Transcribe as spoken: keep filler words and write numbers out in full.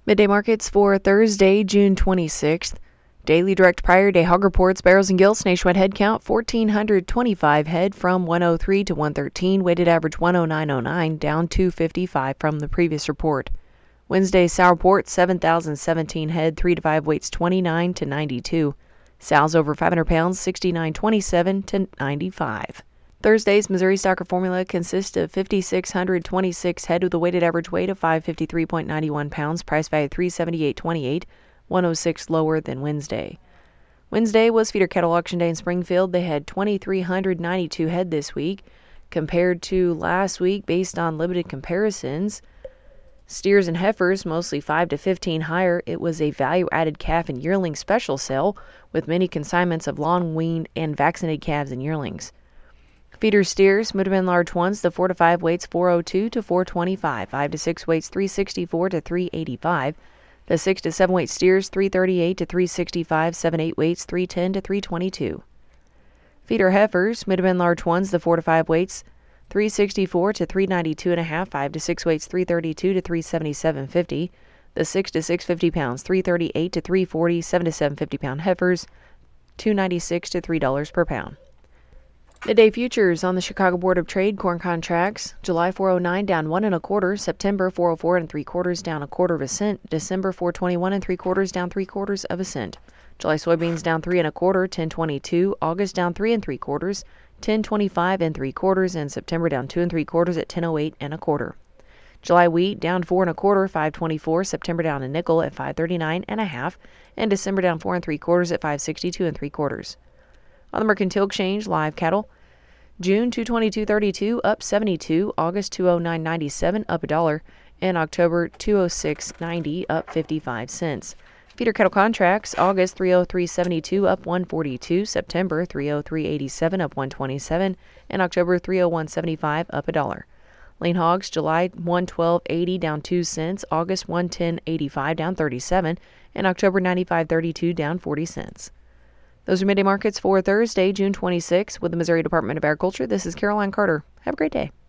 Midday markets for Thursday, June twenty-sixth. Daily direct prior day hog reports, barrels and gilts, nationwide head count one thousand four hundred twenty-five head from one oh three to one thirteen, weighted average one oh nine oh nine, down two fifty-five from the previous report. Wednesday sow report seven thousand seventeen head, three to five weights twenty-nine to ninety-two. Sows over five hundred pounds sixty-nine twenty-seven to ninety-five. Thursday's Missouri Stocker formula consists of five thousand six hundred twenty-six head with a weighted average weight of five hundred fifty-three point nine one pounds, price value three hundred seventy-eight twenty-eight, one oh six lower than Wednesday. Wednesday was feeder cattle auction day in Springfield. They had two thousand three hundred ninety-two head this week compared to last week based on limited comparisons. Steers and heifers, mostly five to fifteen higher. It was a value-added calf and yearling special sale with many consignments of long-weaned and vaccinated calves and yearlings. Feeder steers, mid and large ones, the four to five weights four oh two to four twenty-five, five to six weights three sixty-four to three eighty-five, the six to seven weight steers three thirty-eight to three sixty-five, seven eight weights three ten to three twenty-two. Feeder heifers, mid and large ones, the four to five weights three sixty-four to three ninety-two and a half, five to six weights three thirty-two to three seventy-seven fifty, the six to six fifty pounds three thirty-eight to three forty, seven to seven fifty pound heifers two ninety-six to three dollars per pound. Midday futures on the Chicago Board of Trade corn contracts. July four oh nine down one and a quarter. September four oh four and three quarters down a quarter of a cent. December four twenty-one and three quarters down three quarters of a cent. July soybeans down three and a quarter, ten twenty-two. August down three and three quarters, ten twenty-five and three quarters, and September down two and three quarters at ten oh eight and a quarter. July wheat down four and a quarter, five twenty-four. September down a nickel at five thirty-nine and a half, and December down four and three quarters at five sixty-two and three quarters. On the Mercantile Exchange, live cattle, June two twenty-two thirty-two up seventy-two, August two oh nine ninety-seven up a dollar, and October two oh six ninety up fifty-five cents. Feeder cattle contracts, August three oh three seventy-two up one forty-two, September three oh three eighty-seven up one twenty-seven, and October three oh one seventy-five up a dollar. Lean hogs, July one twelve eighty down two cents, August one ten eighty-five down thirty-seven, and October ninety-five thirty-two down forty cents. Those are midday markets for Thursday, June twenty-sixth with the Missouri Department of Agriculture. This is Caroline Carter. Have a great day.